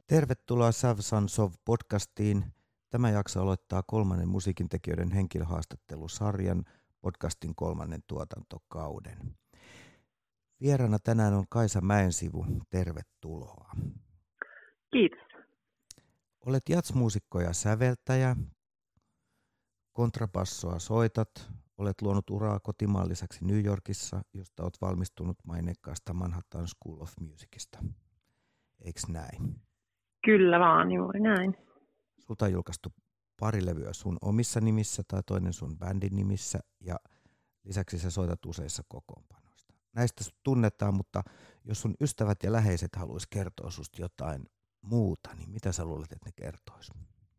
Tervetuloa Savsan Sov-podcastiin. Tämä jakso aloittaa kolmannen musiikintekijöiden henkilöhaastattelusarjan podcastin kolmannen tuotantokauden. Vieraana tänään on Kaisa Mäensivu. Tervetuloa. Kiitos. Olet jazzmuusikko ja säveltäjä. Kontrabassoa soitat. Olet luonut uraa kotimaan lisäksi New Yorkissa, josta olet valmistunut maineikkaasta Manhattan School of Musicista. Eiks näin? Kyllä vaan, juuri näin. Sulta on julkaistu pari levyä sun omissa nimissä tai toinen sun bändin nimissä ja lisäksi sä soitat useissa kokoonpanoista. Näistä sut tunnetaan, mutta jos sun ystävät ja läheiset haluaisi kertoa susta jotain muuta, niin mitä sä luulet, että ne kertois?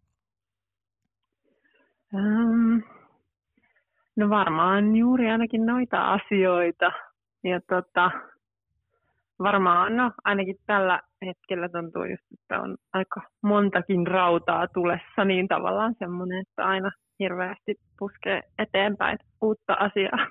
No varmaan juuri ainakin noita asioita. Ja varmaan ainakin tällä hetkellä tuntuu just, että on aika montakin rautaa tulessa, niin tavallaan semmoinen, että aina hirveästi puskee eteenpäin uutta asiaa.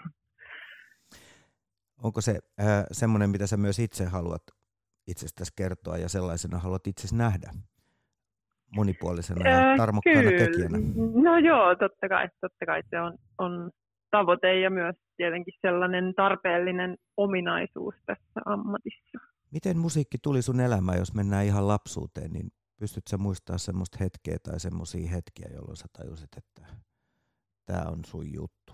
Onko se semmoinen, mitä sä myös itse haluat itsestäsi kertoa ja sellaisena haluat itsesi nähdä monipuolisena ja tarmokkaana tekijänä? No joo, totta kai se on tavoite ja myös tietenkin sellainen tarpeellinen ominaisuus tässä ammatissa. Miten musiikki tuli sun elämään, jos mennään ihan lapsuuteen, niin pystytkö sä muistamaan semmoista hetkeä tai semmoisia hetkiä, jolloin sä tajusit, että tämä on sun juttu?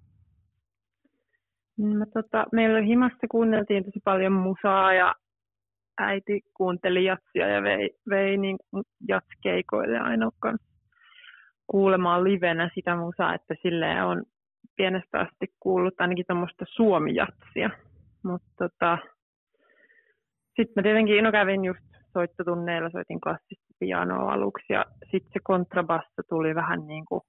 Meillä himassa kuunneltiin tosi paljon musaa ja äiti kuunteli jatsia ja vei niin jatskeikoille aina kuulemaan livenä sitä musaa, että silleen on pienestä asti kuullut ainakin tämmöistä suomi-jatsia. Mutta sitten mä tietenkin kävin just soittotunneilla, soitin klassista pianoa aluksi ja sitten se kontrabasso tuli vähän niin kuin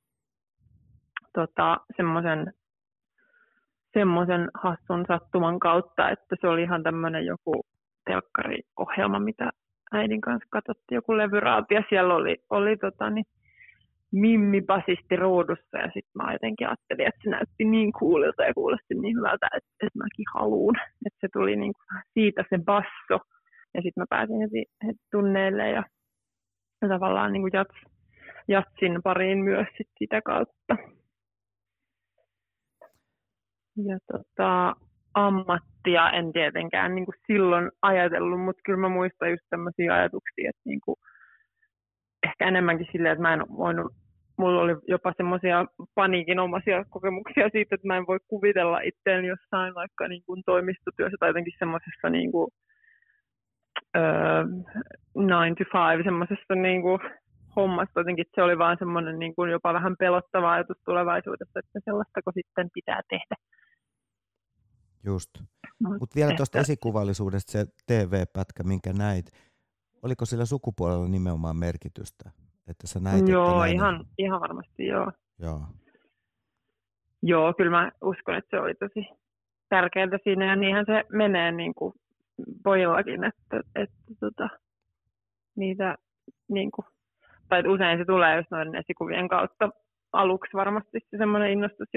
semmoisen hassun sattuman kautta, että se oli ihan tämmöinen joku telkkariohjelma, mitä äidin kanssa katsottiin, joku levyraapi ja siellä oli Mimmi basisti ruudussa ja sitten mä jotenkin ajattelin, että se näytti niin coolilta ja kuulosti niin hyvältä, että mäkin haluun. Että se tuli niin kuin siitä se basso ja sitten mä pääsin heti tunneille ja tavallaan niin kuin jatsin pariin myös sitä kautta. Ja ammattia en tietenkään niin kuin silloin ajatellut, mutta kyllä mä muistan just tämmöisiä ajatuksia, että niin kuin ehkä enemmänkin silleen, että mä en voinut, mulla oli jopa semmoisia paniikinomaisia kokemuksia siitä, että mä en voi kuvitella itseäni jossain vaikka niin kuin toimistotyössä tai jotenkin semmoisessa niin kuin 9 to 5 semmoisessa niin kuin hommassa jotenkin, se oli vaan semmoinen niin kuin jopa vähän pelottava ajatus tulevaisuudessa, että sellaistako sitten pitää tehdä. Just. Mutta vielä tuosta esikuvallisuudesta se TV-pätkä, minkä näit, oliko sillä sukupuolella nimenomaan merkitystä? Että sä näit, joo, että ihan varmasti joo. Joo. Joo, kyllä mä uskon, että se oli tosi tärkeää siinä ja niinhän se menee niin kuin pojillakin, että niitä niin kuin, tai usein se tulee just noiden esikuvien kautta aluksi varmasti se semmoinen innostus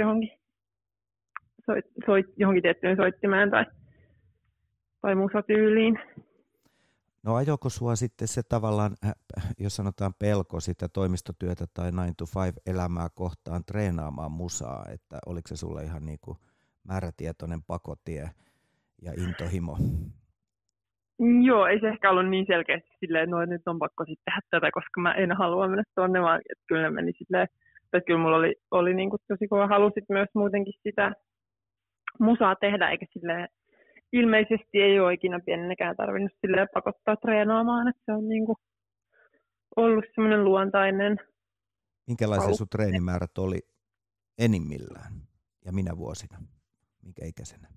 johonkin tiettyyn soittimeen tai musatyyliin. No ajoiko sua sitten se tavallaan, jos sanotaan pelko sitä toimistotyötä tai 9 to 5 elämää kohtaan treenaamaan musaa, että oliko se sulle ihan niin kuin määrätietoinen pakotie ja intohimo? Joo, ei se ehkä ollut niin selkeästi silleen, että nyt on pakko sitten tehdä tätä, koska mä en halua mennä tuonne, vaan että kyllä ne meni silleen, että kyllä mulla oli niin kuin tosi kova halu sit myös muutenkin sitä musaa tehdä, eikä silleen, ilmeisesti ei ole ikinä pienenäkään tarvinnut silleen pakottaa treenaamaan, että se on niin kuin ollut semmoinen luontainen. Minkälaisia sun treenimäärät oli enimmillään ja minä vuosina? Minkä ikäisenä?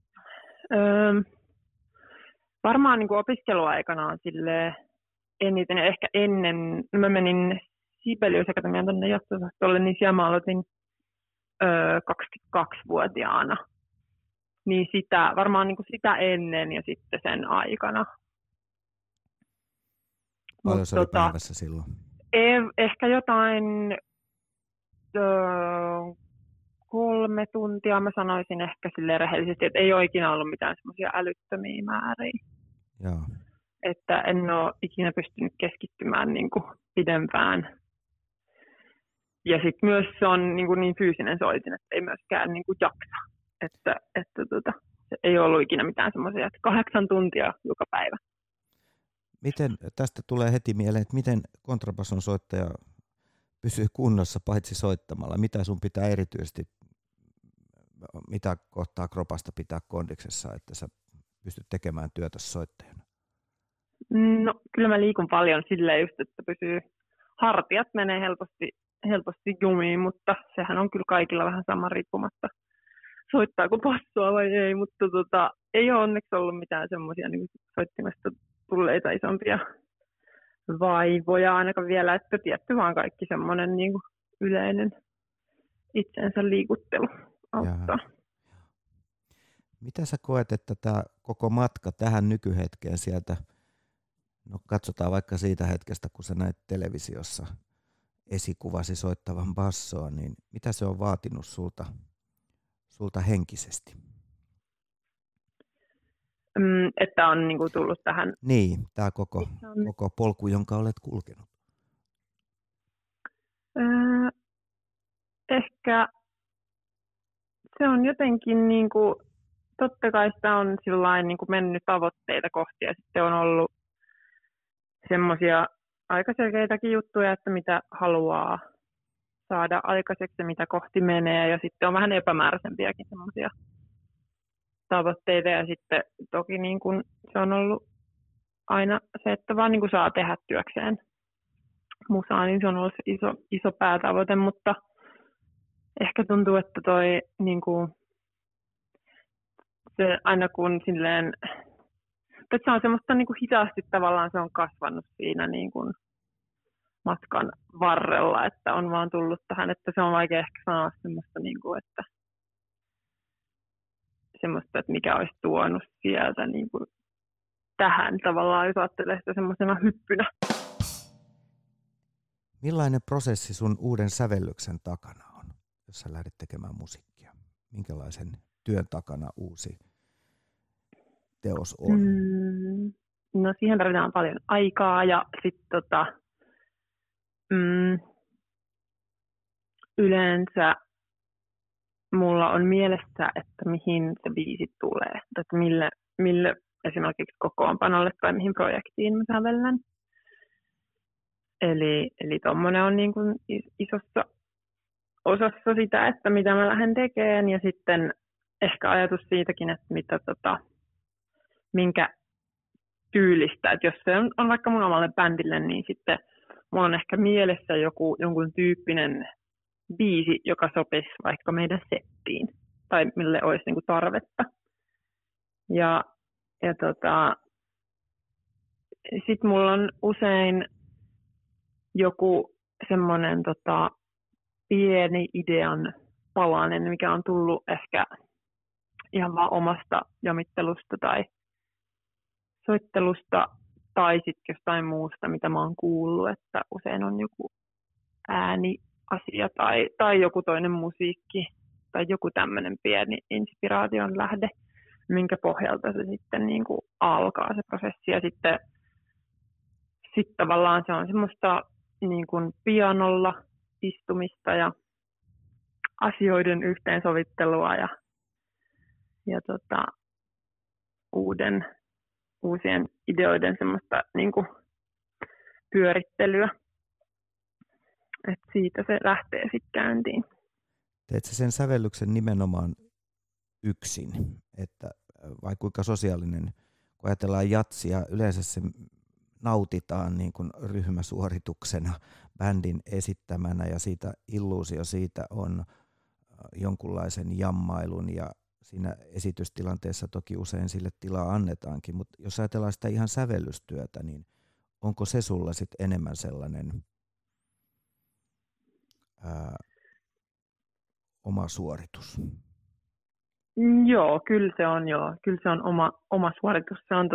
Varmaan niin kuin opiskeluaikana on silleen eniten, ja ehkä ennen, mä menin Sibelius Akatemiaan tuonne jatsosastolle, niin siellä mä aloitin 22-vuotiaana. Niin varmaan niin kuin sitä ennen ja sitten sen aikana. Paljon se oli päivässä silloin? Ehkä jotain 3 tuntia, mä sanoisin ehkä silleen rehellisesti, että ei ole ikinä ollut mitään semmoisia älyttömiä määriä. Joo. että en ole ikinä pystynyt keskittymään niin kuin pidempään. Ja sitten myös se on niin fyysinen soitin, että ei myöskään niin kuin jaksa. Se ei ollut ikinä mitään semmoisia, että 8 tuntia joka päivä. Miten, tästä tulee heti mieleen, että miten kontrabasson soittaja pysyy kunnossa paitsi soittamalla? Mitä sun pitää erityisesti, mitä kohtaa kropasta pitää kondiksessa, että sä pystyt tekemään työtä soittajana? No kyllä mä liikun paljon silleen just, että hartiat menee helposti jumiin, mutta sehän on kyllä kaikilla vähän sama riippumatta soittaako bassoa vai ei, mutta ei ole onneksi ollut mitään semmoisia niin soittimesta tulleita isompia vaivoja ainakaan vielä, että tietty vaan kaikki semmoinen niin kuin yleinen itsensä liikuttelu auttaa. Mitä sä koet, että tämä koko matka tähän nykyhetkeen sieltä, no katsotaan vaikka siitä hetkestä, kun sä näit televisiossa esikuvasi soittavan bassoa, niin mitä se on vaatinut sulta henkisesti? Että on niin kuin tullut tähän. Niin, tämä koko polku, jonka olet kulkenut. Ehkä se on jotenkin, niin kuin, totta kai sitä on sillain niin kuin mennyt tavoitteita kohti ja sitten on ollut semmoisia aika selkeitäkin juttuja, että mitä haluaa saada aikaiseksi ja mitä kohti menee ja sitten on vähän epämääräisempiäkin semmoisia tavoitteita ja sitten toki niin kuin se on ollut aina se, että vaan niin kuin saa tehdä työkseen musaa, niin se on ollut se iso päätavoite, mutta ehkä tuntuu, että toi niin kuin, se aina kun silleen, että se on semmoista niin kuin hitaasti tavallaan se on kasvanut siinä niin kuin matkan varrella, että on vaan tullut tähän, että se on vaikea ehkä sanoa semmoista, niin kuin, että semmoista, että mikä olisi tuonut sieltä niin kuin tähän tavallaan, jos ajattelee sitä semmoisena hyppynä. Millainen prosessi sun uuden sävellyksen takana on, jos sä lähdet tekemään musiikkia? Minkälaisen työn takana uusi teos on? No siihen tarvitaan paljon aikaa ja sitten yleensä mulla on mielessä, että mihin se biisi tulee, että mille esimerkiksi kokoonpanolle tai mihin projektiin mä sävellän. Eli tommonen on niin kuin isossa osassa sitä, että mitä mä lähden tekemään ja sitten ehkä ajatus siitäkin, että minkä tyylistä, että jos se on vaikka mun omalle bändille, niin sitten mulla on ehkä mielessä jonkun tyyppinen biisi, joka sopisi vaikka meidän settiin tai mille olisi niinku tarvetta. Ja sitten mulla on usein joku semmoinen pieni idean palanen, mikä on tullut ehkä ihan vaan omasta jamittelusta tai soittelusta tai sitten jostain muusta, mitä mä oon kuullut, että usein on joku ääniasia tai joku toinen musiikki tai joku tämmöinen pieni inspiraation lähde, minkä pohjalta se sitten niin kuin alkaa se prosessi. Ja sitten tavallaan se on semmoista niin kuin pianolla istumista ja asioiden yhteensovittelua ja uusien ideoiden semmoista niin kuin pyörittelyä. Et siitä se lähtee sitten käyntiin. Teet sä sen sävellyksen nimenomaan yksin, että vai kuinka sosiaalinen, kun ajatellaan jatsia, yleensä se nautitaan niin kuin ryhmäsuorituksena bändin esittämänä ja siitä illuusio siitä on jonkunlaisen jammailun ja siinä esitystilanteessa toki usein sille tilaa annetaankin, mutta jos ajatellaan sitä ihan sävellystyötä, niin onko se sulla sitten enemmän sellainen oma suoritus? Joo, kyllä se on oma suoritus. Se on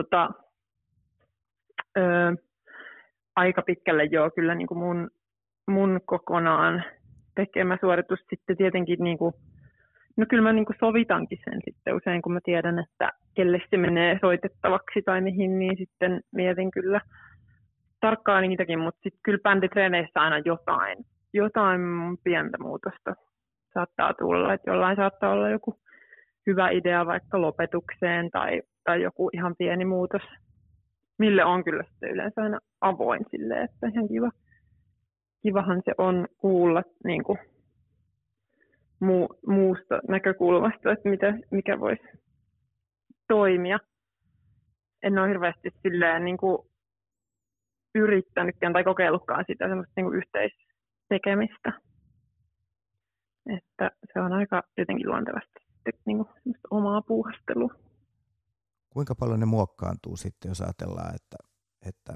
aika pitkälle kyllä niin kuin mun kokonaan tekemä suoritus. Sitten tietenkin niin kuin No kyllä mä niin kuin sovitankin sen sitten usein, kun mä tiedän, että kelle se menee soitettavaksi tai mihin, niin sitten mietin kyllä tarkkaan niitäkin, mutta sitten kyllä bänditreeneissä aina jotain pientä muutosta saattaa tulla, että jollain saattaa olla joku hyvä idea vaikka lopetukseen tai joku ihan pieni muutos, mille on kyllä sitten yleensä aina avoin silleen, että ihan kivahan se on kuulla niin kuin muusta näkökulmasta, että mikä voisi toimia. En ole hirveästi silleen niin kuin yrittänytkään tai kokeillutkaan sitä semmoista niin kuin yhteistekemistä. Että se on aika jotenkin luontevasti niin kuin semmoista omaa puuhastelua. Kuinka paljon ne muokkaantuu sitten, jos ajatellaan, että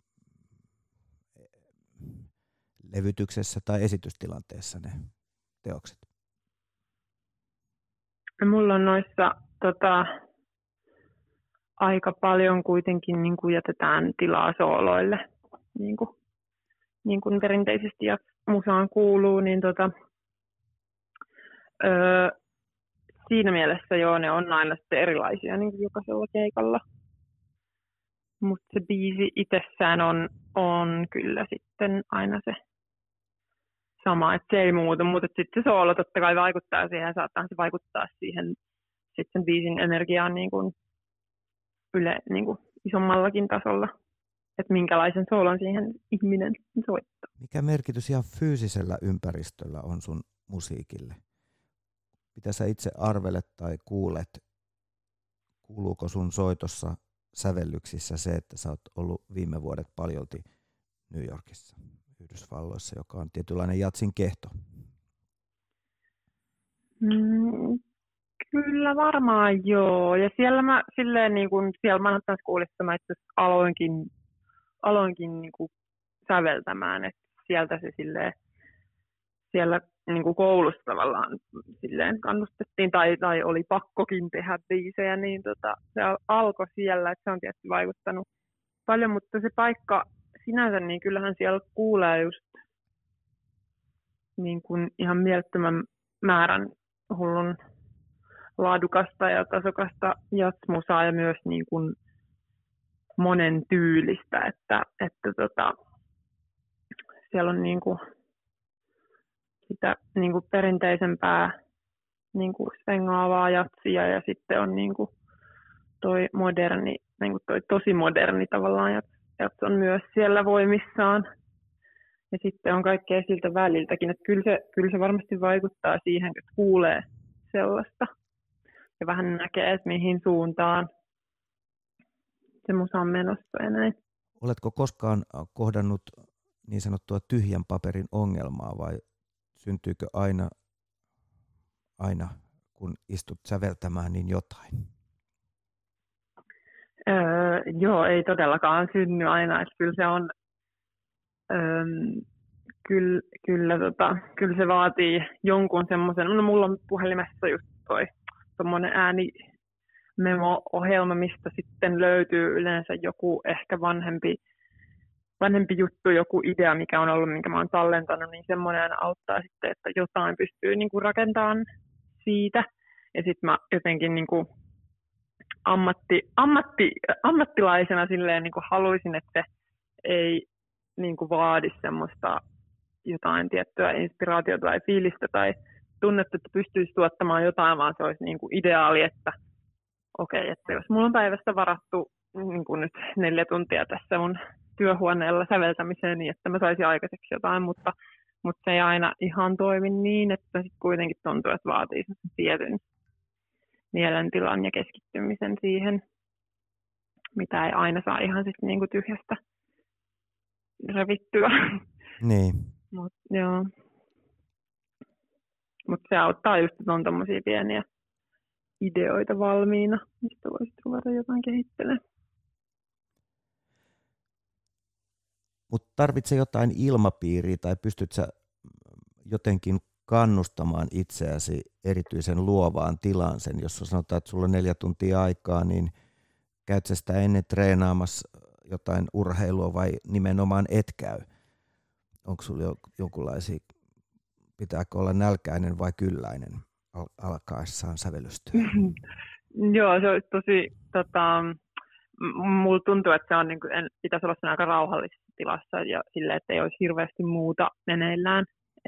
levytyksessä tai esitystilanteessa ne teokset? Mulla on noissa aika paljon kuitenkin niin kuin jätetään tilaa sooloille, niin kuin perinteisesti ja musaan kuuluu, niin siinä mielessä joo, ne on aina sitten erilaisia niin kuin jokaisella keikalla. Mutta se biisi itsessään on kyllä sitten aina se sama, että se ei muuta, mutta sitten se soolo totta kai vaikuttaa siihen ja saattaa se vaikuttaa siihen sitten biisin energiaan niin kuin niin kuin isommallakin tasolla, että minkälaisen soolon siihen ihminen soittaa. Mikä merkitys ihan fyysisellä ympäristöllä on sun musiikille? Mitä sä itse arvelet tai kuulet? Kuuluuko sun soitossa sävellyksissä se, että sä oot ollut viime vuodet paljolti New Yorkissa, Yhdysvalloissa, joka on tietynlainen jatsin kehto? Kyllä varmaan joo. Ja siellä mä silleen niin kuin siellä Manhattans Schoolissa mä itse aloinkin niin kuin säveltämään, että sieltä se silleen siellä niin kuin koulussa tavallaan silleen kannustettiin tai oli pakkokin tehdä biisejä, niin se alkoi siellä, että se on tietysti vaikuttanut paljon, mutta se paikka sinänsä, niin kyllähän siellä kuulee just niin kuin ihan mielettömän määrän hullun laadukasta ja tasokasta jazzmusaa ja myös niin kuin monen tyylistä, että siellä on niin kuin sitä niin kuin perinteisempää niin kuin svengaavaa jatsia ja sitten on niin kuin toi moderni, niin kuin toi tosi moderni tavallaan jats on myös siellä voimissaan. Ja sitten on kaikkea siltä väliltäkin, että kyllä se varmasti vaikuttaa siihen, että kuulee sellaista ja vähän näkee, että mihin suuntaan se musa on menossa ja näin. Oletko koskaan kohdannut niin sanottua tyhjän paperin ongelmaa vai syntyykö aina kun istut säveltämään, niin jotain? Joo, ei todellakaan synny aina. Että kyllä se on, kyllä se vaatii jonkun semmoisen. No, mulla on puhelimessa just tuommoinen äänimemo-ohjelma, mistä sitten löytyy yleensä joku ehkä vanhempi juttu, joku idea, mikä on ollut, minkä mä oon tallentanut, niin semmoinen auttaa sitten, että jotain pystyy niin kuin rakentamaan siitä. Ja sitten mä jotenkin niin kuin ammattilaisena silleen niin kuin haluaisin, että se ei niin kuin vaadi semmoista jotain tiettyä inspiraatiota tai fiilistä tai tunnetta, että pystyisi tuottamaan jotain, vaan se olisi niin kuin ideaali, että okei, että jos mulla on päivästä varattu niin kuin nyt 4 tuntia tässä mun työhuoneella säveltämiseen niin, että mä saisin aikaiseksi jotain, mutta se ei aina ihan toimi niin, että sitten kuitenkin tuntuu, että vaatii tietyn mielentilan ja keskittymisen siihen, mitä ei aina saa ihan sitten niinku tyhjästä revittyä. Niin. Mutta se auttaa just, että on tommosia pieniä ideoita valmiina, mistä voisit ruveta jotain kehittelemään. Mutta tarvitse jotain ilmapiiriä tai pystyt sä jotenkin kannustamaan itseäsi erityisen luovaan tilaan sen, jos sanotaan, että sulla on 4 tuntia aikaa, niin käyt sä sitä ennen treenaamassa jotain urheilua vai nimenomaan et käy? Onko sulla jonkunlaisia, pitääkö olla nälkäinen vai kylläinen alkaessaan sävellystyä? Joo, se olisi tosi, mulla tuntuu, että se on niin kuin, pitäisi olla aika rauhallisessa tilassa ja sille, että ei olisi hirveästi muuta meneillään.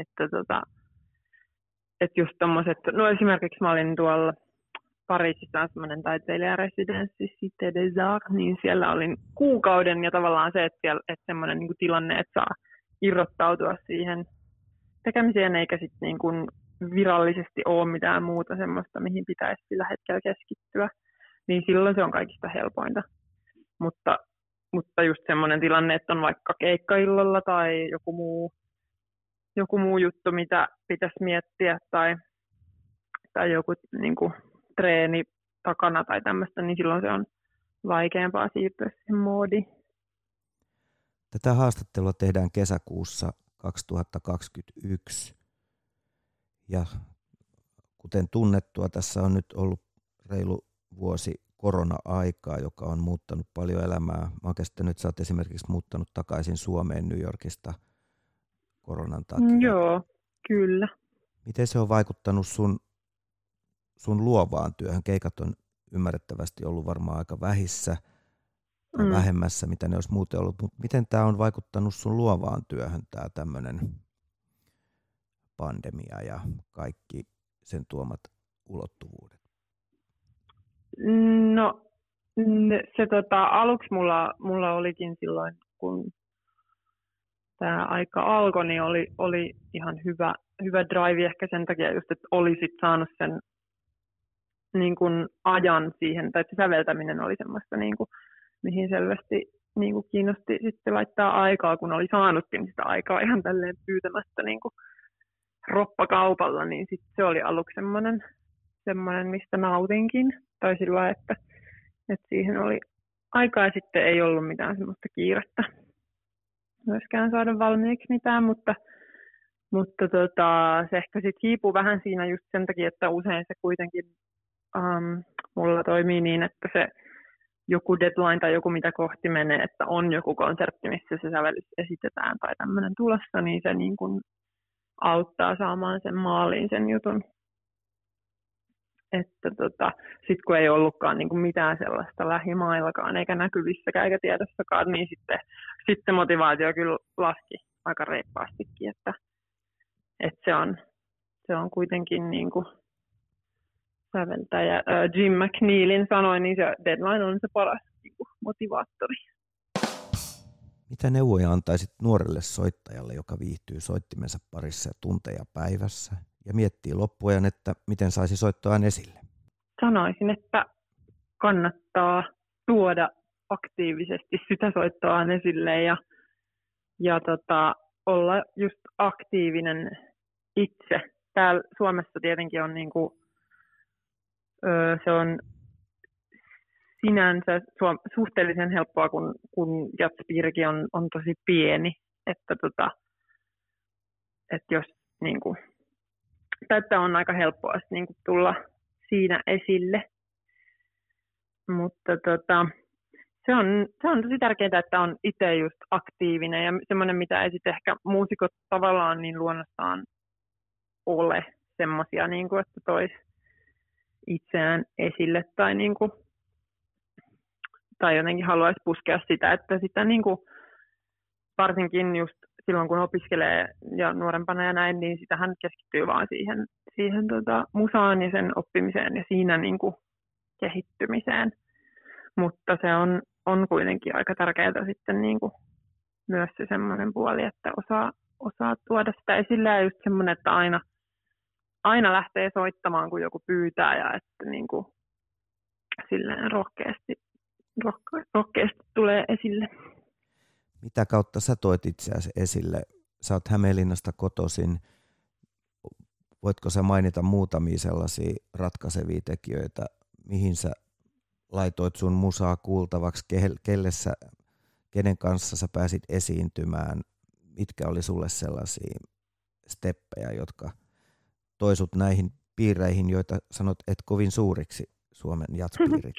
Että just tommoset, no esimerkiksi mä olin tuolla Pariisissa on semmoinen taiteilijaresidenssi Cité des Arts, niin siellä olin kuukauden ja tavallaan se, että semmoinen niin kuin tilanne, että saa irrottautua siihen tekemiseen eikä sitten niin kuin virallisesti ole mitään muuta semmoista, mihin pitäisi sillä hetkellä keskittyä, niin silloin se on kaikista helpointa. Mutta just semmoinen tilanne, että on vaikka keikkaillolla tai joku muu juttu, mitä pitäisi miettiä tai joku niin kuin treeni takana tai tämmöistä, niin silloin se on vaikeampaa siirtyä siihen moodiin. Tätä haastattelua tehdään kesäkuussa 2021 ja kuten tunnettua, tässä on nyt ollut reilu vuosi korona-aikaa, joka on muuttanut paljon elämää. Mä oon käsittänyt, että sä oot esimerkiksi muuttanut takaisin Suomeen New Yorkista koronan takia. Joo, kyllä. Miten se on vaikuttanut sun luovaan työhön? Keikat on ymmärrettävästi ollut varmaan aika vähissä tai vähemmässä, mitä ne olisi muuten ollut. Mutta miten tämä on vaikuttanut sun luovaan työhön, tämä tämmöinen pandemia ja kaikki sen tuomat ulottuvuudet? No se aluksi mulla olikin silloin, kun tämä aika alkoi, niin oli ihan hyvä drive ehkä sen takia just, että olisit saanut sen niin kuin ajan siihen, tai se säveltäminen oli semmoista, niin kuin, mihin selvästi niin kuin kiinnosti sitten laittaa aikaa, kun oli saanutkin sitä aikaa ihan tälleen pyytämättä niin kuin roppakaupalla, niin sitten se oli aluksi semmoinen, mistä nautinkin, tai sillä että siihen oli aikaa ja sitten ei ollut mitään semmoista kiirettä myöskään saada valmiiksi mitään, mutta se ehkä sitten hiipuu vähän siinä just sen takia, että usein se kuitenkin mulla toimii niin, että se joku deadline tai joku mitä kohti menee, että on joku konsertti, missä se sävellys esitetään tai tämmöinen tulossa, niin se niin kuin auttaa saamaan sen maaliin sen jutun. Että sitten kun ei ollutkaan niin kuin mitään sellaista lähimaillakaan eikä näkyvissäkään eikä tiedossakaan, niin sitten motivaatio kyllä laski aika reippaastikin, että se on kuitenkin niin kuin säveltäjä Jim McNeilin sanoi, niin se deadline on se paras niin kuin motivaattori. Mitä neuvoja antaisit nuorelle soittajalle, joka viihtyy soittimensa parissa tunteja päivässä ja miettii loppuajan, että miten saisi soittoaan esille? Sanoisin, että kannattaa tuoda aktiivisesti sitä soittoaan esille ja olla just aktiivinen itse. Täällä Suomessa tietenkin on niinku, se on sinänsä suhteellisen helppoa, kun jatspiirikin on tosi pieni, että jos niinku, tätä on aika helppoa niinku tulla siinä esille, mutta se on tosi tärkeää, että on itse just aktiivinen ja semmoinen, mitä ei sitten ehkä muusikot tavallaan niin luonnostaan ole semmoisia, niin kuin, että tois itseään esille tai jotenkin haluaisi puskea sitä, että sitä niin kuin, varsinkin just silloin, kun opiskelee ja nuorempana ja näin, niin sitähän keskittyy vaan siihen musaan ja sen oppimiseen ja siinä niin kuin kehittymiseen. Mutta se on kuitenkin aika tärkeää sitten niin kuin myös se semmoinen puoli, että osaa tuoda sitä esille ja just semmoinen, että aina lähtee soittamaan, kun joku pyytää ja että niin kuin silleen rohkeasti tulee esille. Mitä kautta sä toit itseäsi esille? Sä oot Hämeenlinnasta kotoisin. Voitko sä mainita muutamia sellaisia ratkaisevia tekijöitä, mihin sä laitoit sun musaa kuultavaksi, kenen kanssa sä pääsit esiintymään? Mitkä oli sulle sellaisia steppejä, jotka toisut näihin piireihin, joita sanot et kovin suuriksi Suomen jatspiirit?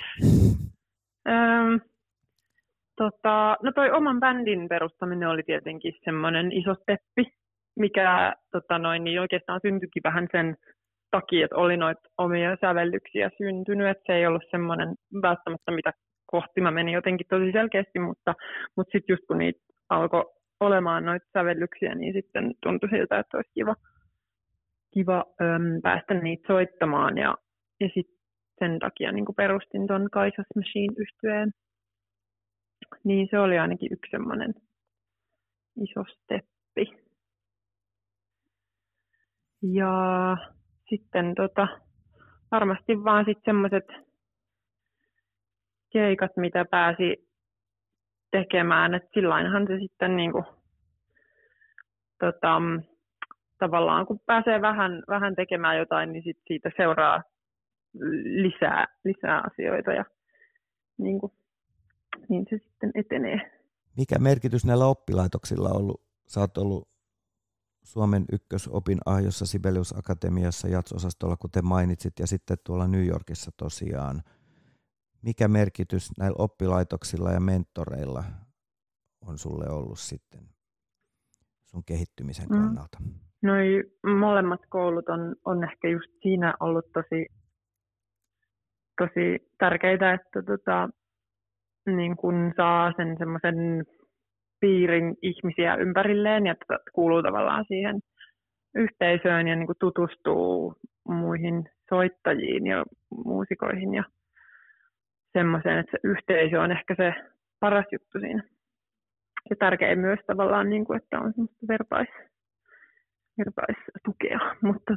No toi oman bändin perustaminen oli tietenkin semmoinen iso steppi, mikä niin oikeastaan syntyikin vähän sen takia, että oli noita omia sävellyksiä syntynyt, että se ei ollut semmoinen välttämättä, mitä kohti mä menin jotenkin tosi selkeästi, mutta sitten just kun niitä alkoi olemaan noita sävellyksiä, niin sitten tuntui siltä, että olisi kiva päästä niitä soittamaan, ja sitten sen takia niin perustin tuon Kaisas Machine-yhtyeen. Niin se oli ainakin yksi semmoinen iso steppi. Ja sitten varmasti vaan sitten semmoiset keikat, mitä pääsi tekemään, että sillainhan se sitten niinku, tavallaan kun pääsee vähän tekemään jotain, niin sit siitä seuraa lisää asioita ja niinku, niin se sitten etenee. Mikä merkitys näillä oppilaitoksilla on ollut? Sä oot ollut Suomen ykkösopinahjossa Sibelius Akatemiassa jats-osastolla, kuten mainitsit, ja sitten tuolla New Yorkissa tosiaan. Mikä merkitys näillä oppilaitoksilla ja mentoreilla on sulle ollut sitten sun kehittymisen kannalta? Noi molemmat koulut on ehkä just siinä ollut tosi tärkeitä, että niin kun saa sen semmoisen piirin ihmisiä ympärilleen ja kuuluu tavallaan siihen yhteisöön ja niin kuin tutustuu muihin soittajiin ja muusikoihin ja semmoiseen, että se yhteisö on ehkä se paras juttu siinä. Ja tärkein myös tavallaan, niin kuin, että on semmoista vertaistukea. Mutta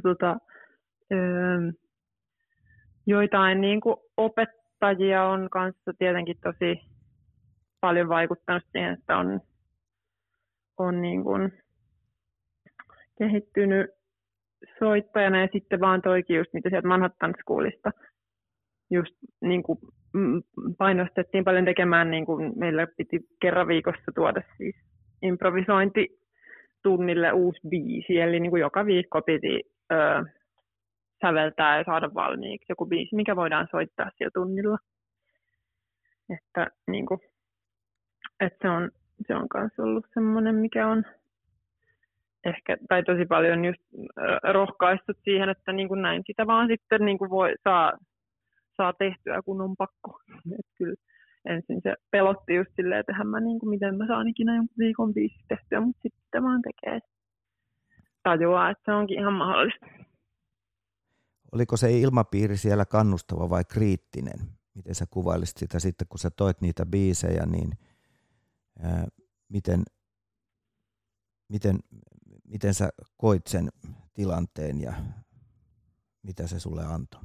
joitain niin kuin opettajia on kanssa tietenkin tosi paljon vaikuttanut siihen, että on niin kuin kehittynyt soittajana ja sitten vaan toikin just mitä sieltä Manhattan Schoolista just niin kuin painostettiin paljon tekemään, niin kuin meillä piti kerran viikossa tuoda siis improvisointitunnille uusi biisi, eli niin kuin joka viikko piti säveltää ja saada valmiiksi joku biisi, mikä voidaan soittaa siellä tunnilla. Että niin kuin, että se on kanssa ollut semmoinen, mikä on ehkä, tai tosi paljon just rohkaistut siihen, että niin kuin näin sitä vaan sitten niin kuin saa tehtyä, kun on pakko. Et kyllä ensin se pelotti just silleen, että mä niin kuin, miten mä saan ikinä jonkun viikon biisi tehtyä, mutta sitten sitä vaan tekee. Tajuaa, että se onkin ihan mahdollista. Oliko se ilmapiiri siellä kannustava vai kriittinen? Miten sä kuvailisit sitä sitten, kun sä toit niitä biisejä, niin miten sä koit sen tilanteen ja mitä se sulle antoi?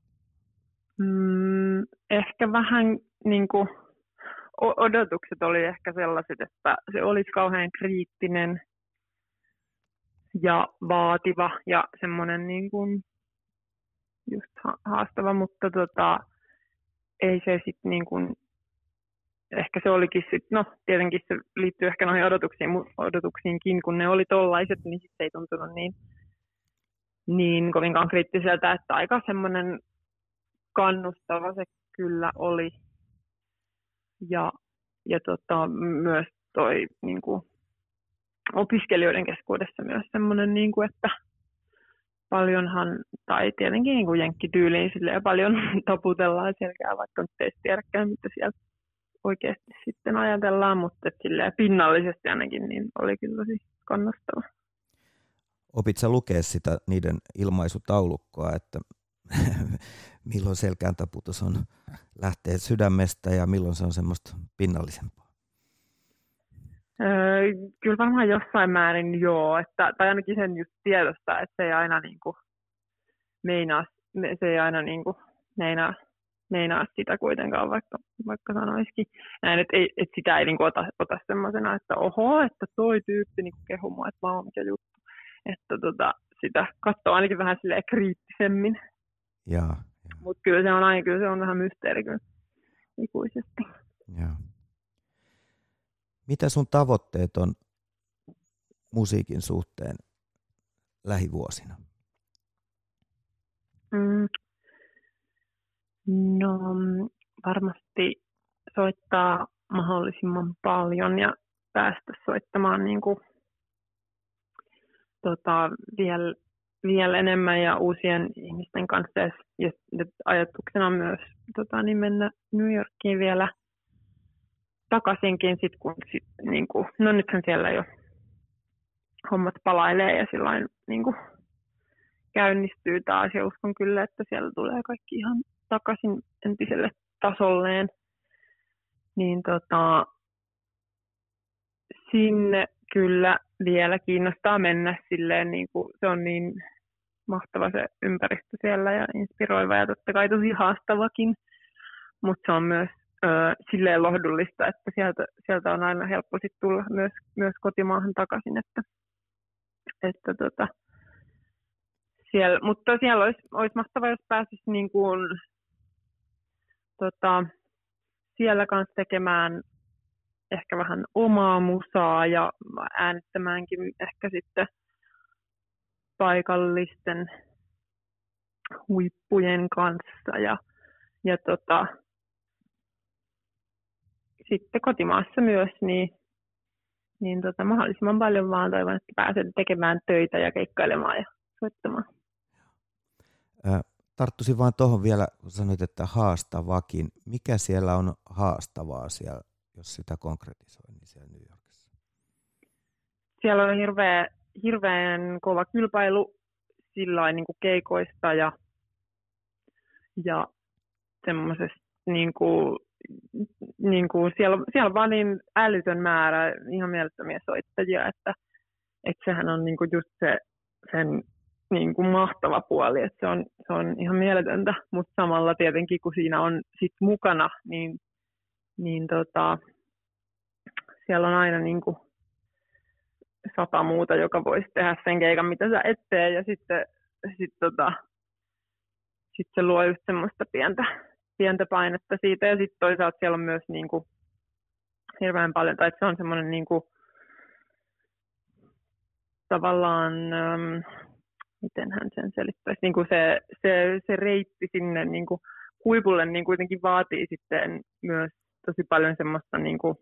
Ehkä vähän niin kuin odotukset oli ehkä sellaiset, että se olisi kauhean kriittinen ja vaativa ja semmoinen niin kuin just haastava, mutta ei se sitten niin kuin, ehkä se olikin sitten, no tietenkin se liittyy ehkä noihin odotuksiinkin, kun ne oli tollaiset, niin sitten ei tuntunut niin kovinkaan kriittiseltä, että aika semmoinen kannustava se kyllä oli. Ja myös toi niin kuin, opiskelijoiden keskuudessa myös semmoinen, niin kuin, että paljonhan, tai tietenkin niin kuin jenkkityyliin silleen paljon taputellaan selkää, vaikka nyt ei tiedäkään, mitä siellä oikeasti sitten ajatellaan, mutta silleen pinnallisesti ainakin niin oli kyllä tosi kannustava. Opit sä lukea sitä niiden ilmaisutaulukkoa, että milloin selkään taputus lähtee sydämestä ja milloin se on semmoista pinnallisempaa? Kyllä varmaan jossain määrin joo, tai ainakin sen just tiedosta, että se ei aina niinku meinaa sitä kuitenkaan, vaikka sanoisikin. Näin, että sitä ei niinku ota semmoisena, että oho, että toi tyyppi niinku kehu mua, että vaan mikä juttu. Että sitä katsoo ainakin vähän silleen kriittisemmin. Mutta kyllä se on vähän mysteeri kyllä ikuisesti. Jaa. Mitä sun tavoitteet on musiikin suhteen lähivuosina? No varmasti soittaa mahdollisimman paljon ja päästä soittamaan niin kuin, vielä vielä enemmän ja uusien ihmisten kanssa. Ja ajatuksena on myös niin mennä New Yorkiin vielä takaisinkin, kun niin kuin, no nythän siellä jo hommat palailee ja sillain niin kuin käynnistyy taas ja uskon kyllä, että siellä tulee kaikki ihan takaisin entiselle tasolleen. Niin sinne kyllä vielä kiinnostaa mennä silleen, niin kuin se on niin mahtava se ympäristö siellä ja inspiroiva ja totta kai tosi haastavakin, mutta se on myös silleen lohdullista, että sieltä on aina helppo sit tulla myös kotimaahan takaisin, että mutta siellä olisi mahtavaa, jos pääsisi niin kuin, siellä kanssa tekemään ehkä vähän omaa musaa ja äänittämäänkin ehkä sitten paikallisten huippujen kanssa ja sitten kotimaassa myös, niin mahdollisimman paljon vaan toivon, että pääsen tekemään töitä ja keikkailemaan ja soittamaan. Tarttuisin vaan tuohon vielä, kun sanoit, että haastavakin. Mikä siellä on haastavaa siellä, jos sitä konkretisoi, niin siellä New Yorkissa? Siellä on hirveän kova kilpailu sillain niin kuin keikoista ja semmoisesta niin kuin siellä on vaan niin älytön määrä ihan mielettömiä soittajia, että sehän on niin kuin just sen niin kuin mahtava puoli, että se on ihan mieletöntä, mutta samalla tietenkin kun siinä on sit mukana, niin siellä on aina niin kuin 100 muuta, joka voisi tehdä sen keikan, mitä sä et tee, ja sitten se luo just semmoista pientä painetta siitä, ja sitten toisaalta siellä on myös niin kuin hirveän paljon, tai se on semmoinen niin kuin tavallaan miten hän sen selittäisi, niin kuin se reitti sinne niin kuin huipulle niin kuitenkin vaatii sitten myös tosi paljon semmoista niin kuin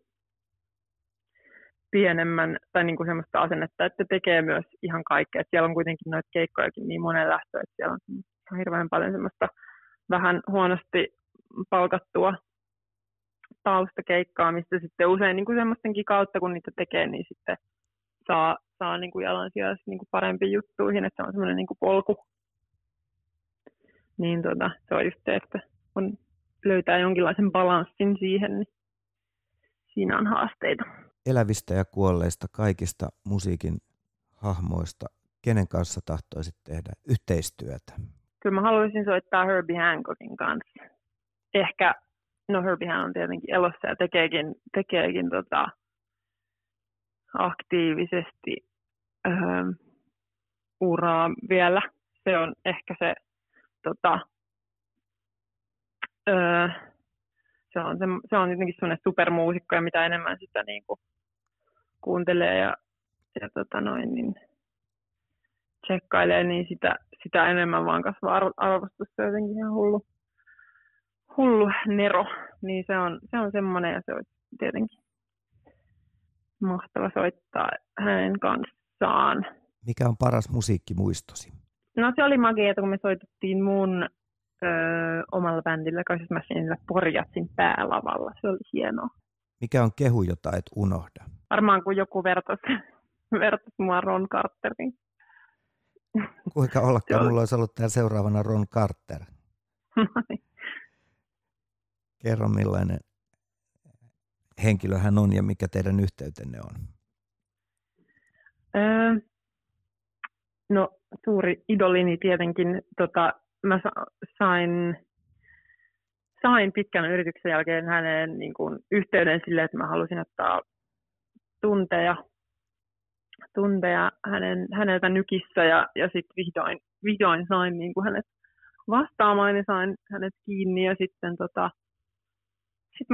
pienemmän tai niin kuin semmoista asennetta, että tekee myös ihan kaikkea. Siellä on kuitenkin noita keikkojakin niin monen lähtö, että siellä on hirveän paljon semmoista vähän huonosti palkattua taustakeikkaa, mistä sitten usein niin kuin semmoistenkin kautta, kun niitä tekee, niin sitten saa niin kuin jalansijaisi niin kuin parempiin juttuihin, että se on semmoinen niin kuin polku. Niin se on just se, että löytää jonkinlaisen balanssin siihen, niin siinä on haasteita. Elävistä ja kuolleista kaikista musiikin hahmoista, kenen kanssa tahtoisit tehdä yhteistyötä? Kyllä mä haluaisin soittaa Herbie Hancockin kanssa. Ehkä, Herbiehän on tietenkin elossa ja tekeekin aktiivisesti uraa vielä. Se on ehkä se, se on jotenkin sellainen supermuusikko ja mitä enemmän sitä niin kuin kuuntelee ja niin tsekkailee, niin sitä enemmän vaan kasvaa arvostus. Se on jotenkin ihan hullu nero. Niin se on semmoinen ja se on tietenkin mahtava soittaa hänen kanssaan. Mikä on paras musiikkimuistosi? No se oli magia, että kun me soitettiin mun omalla bändillä Cassius Machinella Porjatsin päälavalla. Se oli hienoa. Mikä on kehu, jota et unohda? Varmaan kun joku vertasi mua Ron Carteriin. Kuinka ollakaan, mulla olisi ollut täällä seuraavana Ron Carter. Kerro millainen henkilö hän on ja mikä teidän yhteytenne on? No suuri idolini tietenkin. Mä sain pitkän yrityksen jälkeen häneen niin kuin yhteyden sille, että mä halusin ottaa tunteja häneltä Nykissä ja sitten vihdoin sain niin kuin hänet vastaamaan ja sain hänet kiinni ja sitten mä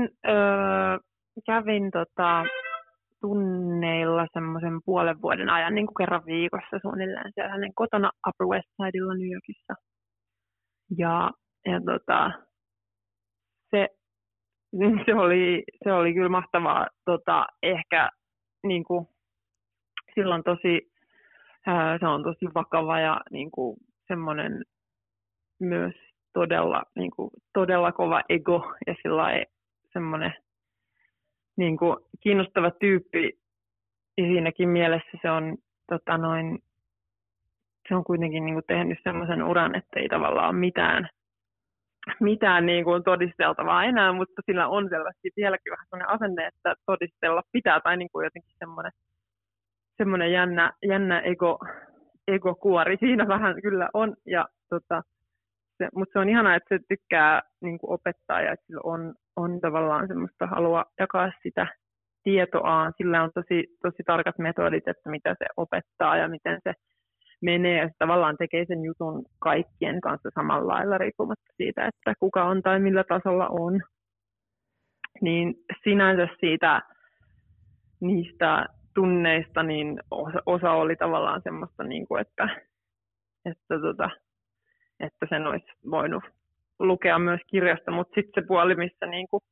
kävin tunneilla semmoisen puolen vuoden ajan niin kuin kerran viikossa suunnilleen siellä hänen kotona Upper West Sidella New Yorkissa. Ja se oli kyllä mahtavaa. Ehkä niin kuin silloin tosi Se on tosi vakava ja niin kuin semmoinen myös todella, niin kuin, todella kova ego ja semmoinen niin kuin kiinnostava tyyppi. Ja siinäkin mielessä se on, se on kuitenkin niin kuin tehnyt semmoisen uran, että ei tavallaan ole mitään niin kuin todisteltavaa enää, mutta sillä on selvästi vieläkin vähän sellainen asenne, että todistella pitää, tai niin kuin jotenkin semmoinen jännä egokuori siinä vähän kyllä on, ja mutta se on ihanaa, että se tykkää niin kuin opettaa, ja että sillä on tavallaan semmoista halua jakaa sitä tietoaan. Sillä on tosi tarkat metodit, että mitä se opettaa ja miten se menee, ja se tavallaan tekee sen jutun kaikkien kanssa samalla lailla riippumatta siitä, että kuka on tai millä tasolla on. Niin sinänsä niistä tunneista niin osa oli tavallaan semmoista, niin kuin, että sen olisi voinut lukea myös kirjasta, mutta sitten se puoli, missä niin kuin,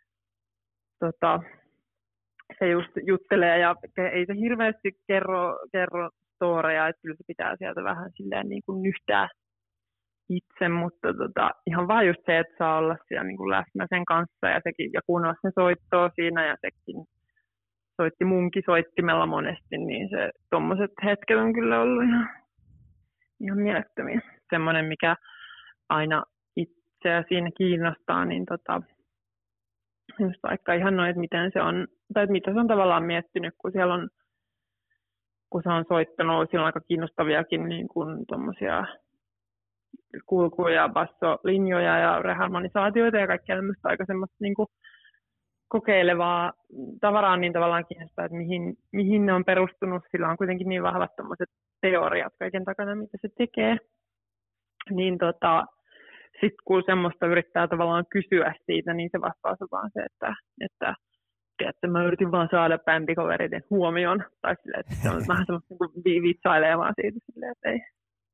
se just juttelee ja ei se hirveästi kerro storeja, että kyllä se pitää sieltä vähän silleen niin kuin nyhtää itse, mutta ihan vaan just se, että saa olla siellä niin kuin läsnä sen kanssa ja kuunnella sen soittoa siinä ja sekin soitti munkin soittimella monesti, niin se tommoset hetket on kyllä ollut ihan mielettömiä. Semmoinen, mikä aina itseä siinä kiinnostaa, niin just vaikka ihan noin, että miten se on, tai mitä se on tavallaan miettinyt, kun se on soittanut, siellä on aika kiinnostaviakin niin kuin tommosia kulkuja, bassolinjoja ja reharmonisaatioita ja kaikkea tämmöistä aika semmoista niin kuin kokeilevaa tavaraa, niin tavallaan kiinnostaa, että mihin ne on perustunut. Sillä on kuitenkin niin vahvat tommoset teoriat kaiken takana, mitä se tekee. Niin sitten kun semmoista yrittää tavallaan kysyä siitä, niin se vastaus on vaan se, että mä yritin vaan saada bändikavereiden huomioon. Tai silleen, että se on vähän semmoista niin vitsailee vaan siitä silleen, että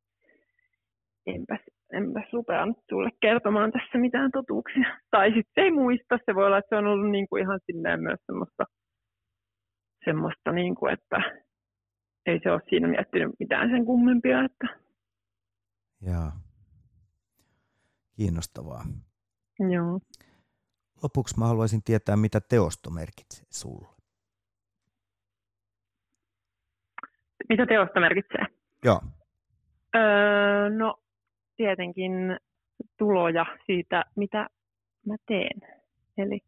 enpäs rupea nyt sulle kertomaan tässä mitään totuuksia. Tai sitten ei muista, se voi olla, että se on ollut niin kuin ihan silleen myös semmoista niin kuin, että ei se ole siinä miettinyt mitään sen kummempia. Että. Jaa. Kiinnostavaa. Joo. Lopuksi mä haluaisin tietää, mitä teosto merkitsee sulle. Mitä teosto merkitsee? Joo. No tietenkin tuloja siitä, mitä mä teen. Eli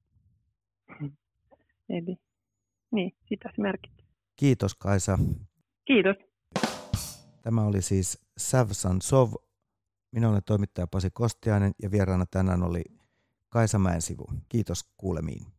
niin, sitä se merkitsee. Kiitos Kaisa. Kiitos. Tämä oli siis Savsan Sov. Minä olen toimittaja Pasi Kostiainen ja vieraana tänään oli Kaisa Mäensivu. Kiitos kuulemiin.